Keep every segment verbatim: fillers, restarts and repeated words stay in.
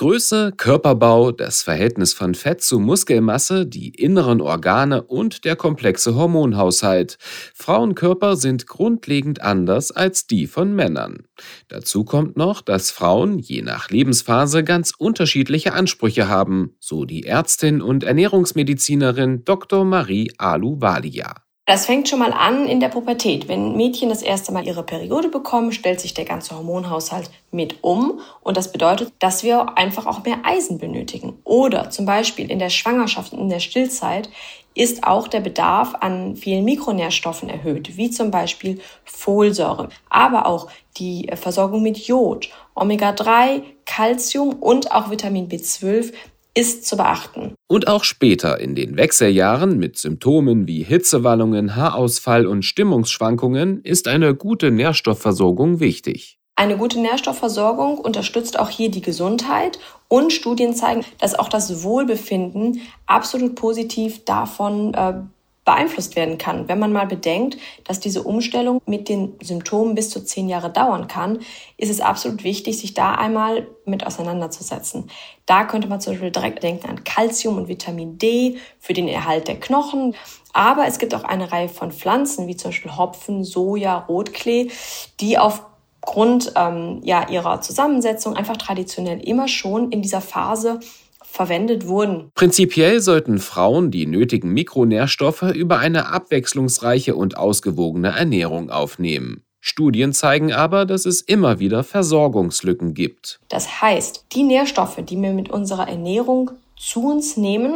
Größe, Körperbau, das Verhältnis von Fett zu Muskelmasse, die inneren Organe und der komplexe Hormonhaushalt. Frauenkörper sind grundlegend anders als die von Männern. Dazu kommt noch, dass Frauen je nach Lebensphase ganz unterschiedliche Ansprüche haben, so die Ärztin und Ernährungsmedizinerin Doktor Marie Ahluwalia. Das fängt schon mal an in der Pubertät. Wenn Mädchen das erste Mal ihre Periode bekommen, stellt sich der ganze Hormonhaushalt mit um. Und das bedeutet, dass wir einfach auch mehr Eisen benötigen. Oder zum Beispiel in der Schwangerschaft und in der Stillzeit ist auch der Bedarf an vielen Mikronährstoffen erhöht, wie zum Beispiel Folsäure, aber auch die Versorgung mit Jod, Omega drei, Calcium und auch Vitamin B zwölf ist zu beachten. Und auch später in den Wechseljahren mit Symptomen wie Hitzewallungen, Haarausfall und Stimmungsschwankungen ist eine gute Nährstoffversorgung wichtig. Eine gute Nährstoffversorgung unterstützt auch hier die Gesundheit und Studien zeigen, dass auch das Wohlbefinden absolut positiv davon äh, beeinflusst werden kann. Wenn man mal bedenkt, dass diese Umstellung mit den Symptomen bis zu zehn Jahre dauern kann, ist es absolut wichtig, sich da einmal mit auseinanderzusetzen. Da könnte man zum Beispiel direkt denken an Calcium und Vitamin D für den Erhalt der Knochen. Aber es gibt auch eine Reihe von Pflanzen, wie zum Beispiel Hopfen, Soja, Rotklee, die aufgrund ähm, ja, ihrer Zusammensetzung einfach traditionell immer schon in dieser Phase verwendet wurden. Prinzipiell sollten Frauen die nötigen Mikronährstoffe über eine abwechslungsreiche und ausgewogene Ernährung aufnehmen. Studien zeigen aber, dass es immer wieder Versorgungslücken gibt. Das heißt, die Nährstoffe, die wir mit unserer Ernährung zu uns nehmen,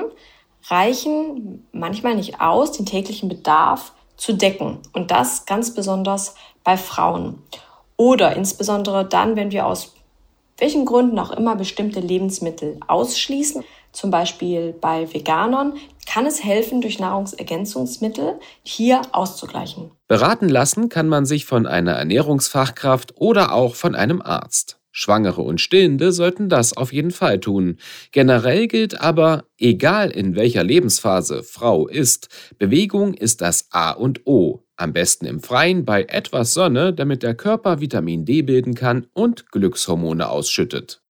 reichen manchmal nicht aus, den täglichen Bedarf zu decken. Und das ganz besonders bei Frauen. Oder insbesondere dann, wenn wir aus welchen Gründen auch immer bestimmte Lebensmittel ausschließen, zum Beispiel bei Veganern, kann es helfen, durch Nahrungsergänzungsmittel hier auszugleichen. Beraten lassen kann man sich von einer Ernährungsfachkraft oder auch von einem Arzt. Schwangere und Stillende sollten das auf jeden Fall tun. Generell gilt aber, egal in welcher Lebensphase Frau ist, Bewegung ist das A und O. Am besten im Freien bei etwas Sonne, damit der Körper Vitamin D bilden kann und Glückshormone ausschüttet.